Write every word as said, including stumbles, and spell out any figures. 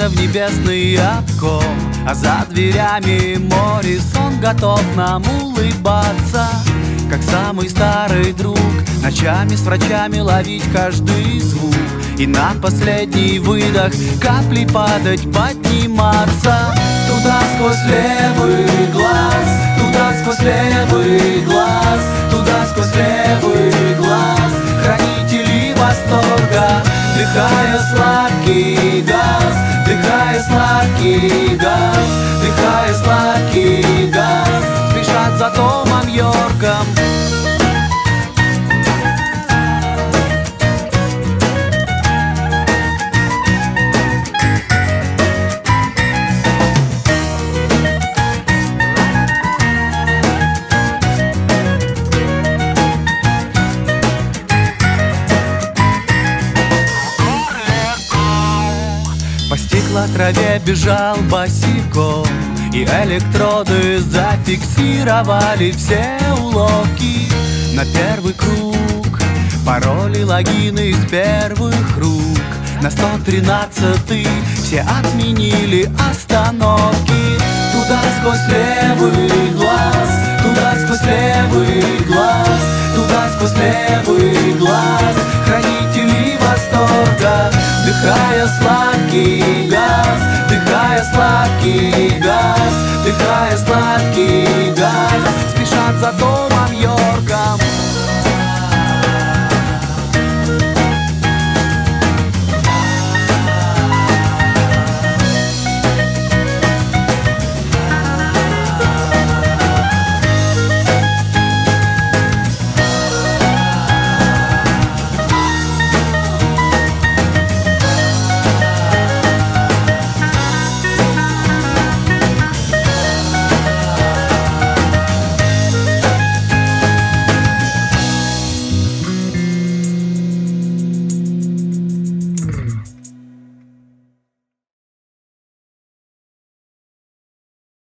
в небесный обком, а за дверями море, сон готов нам улыбаться, как самый старый друг, ночами с врачами ловить каждый звук и на последний выдох капли падать, подниматься. Туда сквозь левый глаз, туда сквозь левый глаз, туда сквозь левый глаз, хранители восторга, вдыхая сладкий газ, вдыхая сладкий газ, вдыхая сладкий газ, спешат за Томом Йорком. По стеклотраве бежал босиком, и электроды зафиксировали все уловки. На первый круг пароли, логины из первых рук. На сто тринадцатый все отменили остановки. Туда сквозь левый глаз, туда сквозь левый глаз, туда сквозь левый глаз, хранители восторга, вдыхая сладкий газ, вдыхая сладкий газ, вдыхая сладкий